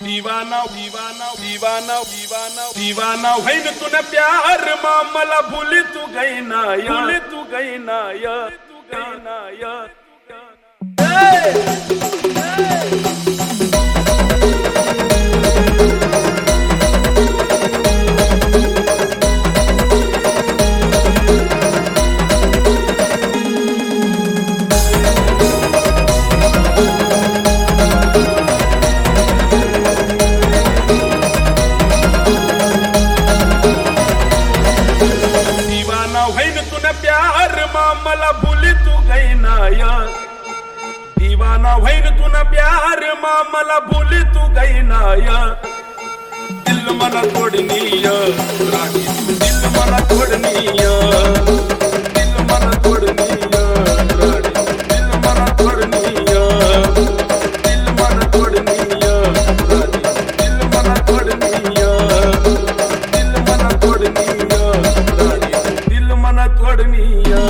दीवाना दीवाना दीवाना दीवाना दीवाना भईन तूने प्यार मामला भूल तू गई ना या भूल तू गई ना या तू गई ना या प्यार मामला भूल तू गई ना या दीवाना भईन तूने प्यार मामला भूल तू गई ना या दिल मला तोड़नी या रानी दिल मला तोड़नी या दिल मला तोड़नी या रानी दिल मला तोड़नी या दिल मला तोड़नी या रानी दिल मला तोड़नी या दिल मला तोड़नी या रानी दिल मला तोड़नी या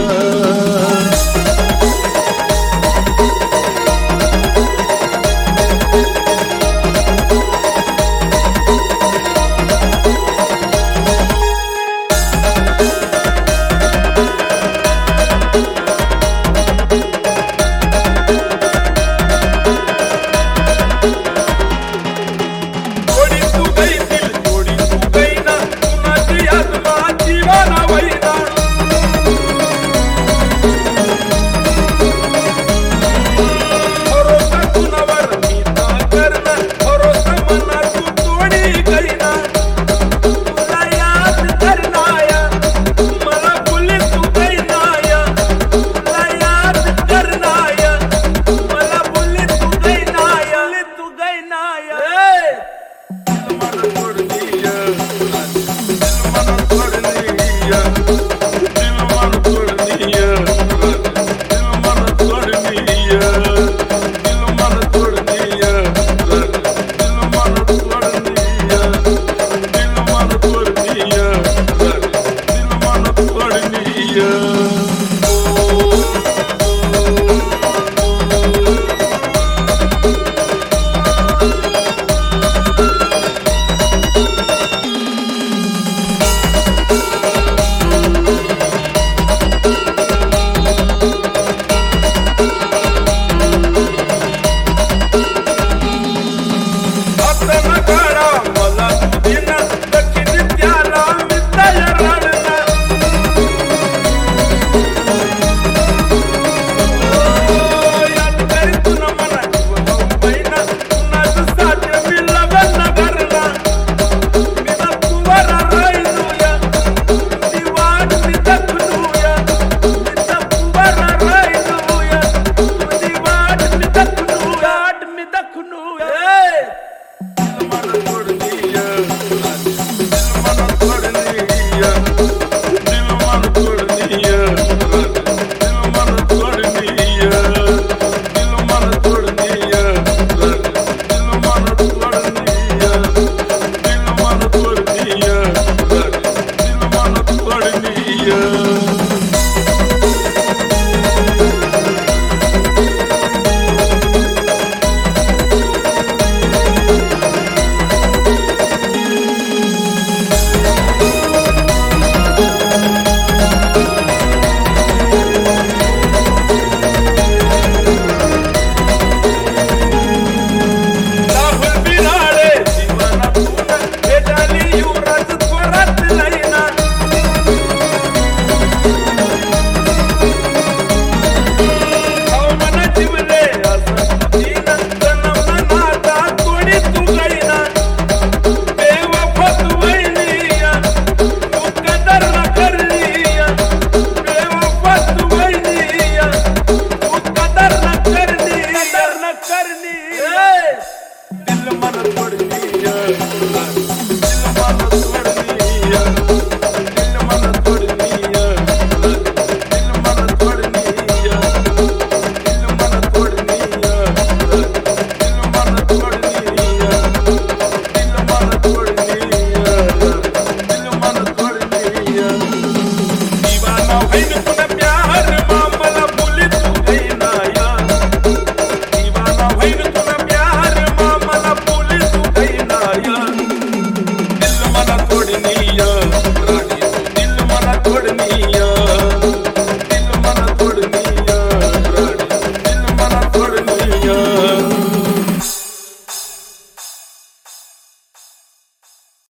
Hey!